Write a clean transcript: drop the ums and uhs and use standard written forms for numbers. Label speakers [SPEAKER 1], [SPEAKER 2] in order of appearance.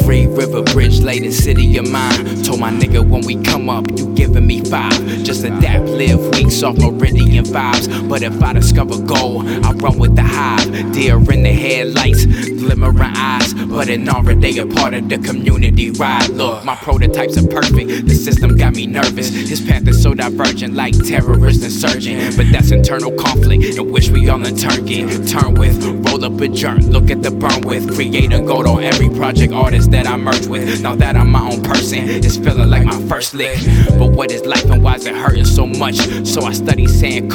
[SPEAKER 1] Free River Bridge, lay the city of mine. Told my nigga when we come up, you giving me 5. Just adapt, live weeks off Meridian vibes. But if I discover gold, I run with the hive. Deer in the headlights, glimmering eyes. But in already a part of the community ride. Look, my prototypes are perfect, the system got me nervous. His path is so divergent like terrorist insurgent. But that's internal conflict, and wish we all in turn get turn with. Roll up a joint, look at the burn with. Create a gold on every project artist that I merge with. Now that I'm my own person, it's feeling like my first lick. But what is life and why is it hurting so much? So I study saying